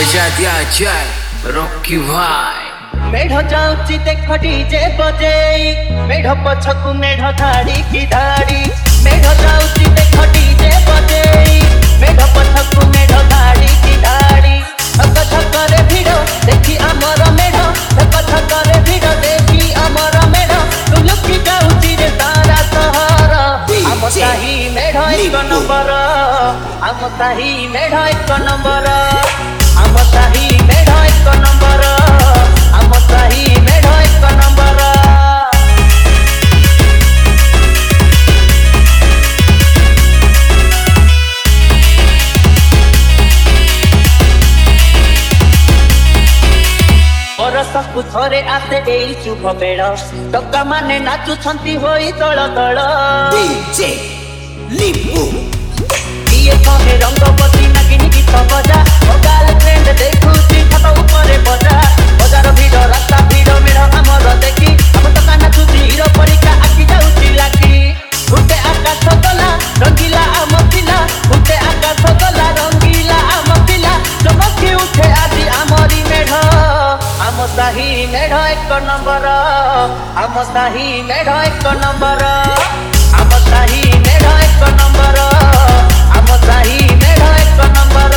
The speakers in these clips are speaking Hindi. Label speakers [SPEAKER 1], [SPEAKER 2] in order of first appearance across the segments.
[SPEAKER 1] बजा दिया जाए रॉकी भाई।
[SPEAKER 2] मेढ़ जाऊची देख डीजे बजेई, मेढ़ पछकु मेढ़ धाड़ी की धाड़ी। मेढ़ जाऊची देख डीजे बजेई, मेढ़ पछकु मेढ़ धाड़ी की धाड़ी। धक धक रे भिड़ देखी आमर मेढ़, धक धक रे भिड़ देखी आमर मेढ़। तू लुकी जाऊची रे तारा सहर, आम साही मेढ़ एक नंबर, आम साही मेढ़ एक नंबर, आम साही मेढ़ एक नंबर, आम साही मेढ़ एक नंबर। बरसकु थरे आसे एई शुभ बेड़, टका माने नाचुछंती होई तळ तळ।
[SPEAKER 1] डीजे लिपू
[SPEAKER 2] किए कहे रंगवती नागिनी गीत बजा, ओ गर्लफ्रेंड देखुची छत उपरे बजा। बजार भिड़ रास्ता भिड़ मेढ़ आमर देखी, हम टका नाचुची हिरो परिका आखि जाउची लागी। उठे आकाश गला रंगीला आम पिला, उठे आकाश गला रंगीला आम पिला। चमकी उठे आजी आमरी मेढ़, आम साही मेढ़ एक नंबर, आम साही मेढ़ एक नंबर, आम साही मेढ़ एक नंबर, आम साही मेढ़ एक नंबर।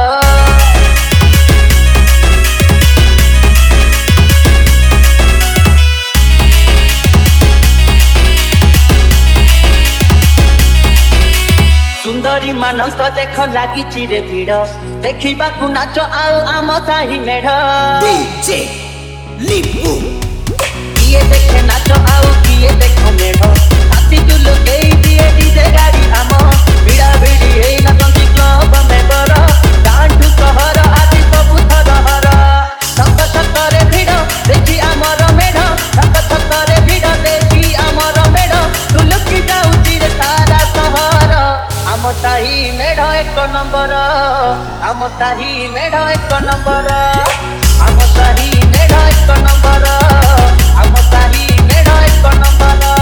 [SPEAKER 2] सुंदरी मानस देख लागी चिरे भिड़, देखिबाकु नाच आउ आम साही मेढ़।
[SPEAKER 1] डीजे लिपू
[SPEAKER 2] किए देखे नाच आउ किए देख मेढ़, हाथी तुलो केई दिए डीजे गाड़ी आम। भिड़ा भिड़ी हेई नाचंती क्लब मेंबर, गांठू सहर आदि सबु थरहर। थक थक रे भिड़ देखी आमर मेढ़, थक थक रे भिड़ देखी आमर मेढ़। तू लुकी जाउची रे तारा सहर, आम साही मेढ़ एक नंबर, आम साही मेढ़ एक नंबर, आम साही मेढ़ एक नंबर, आम साही मेढ़ एक नंबर।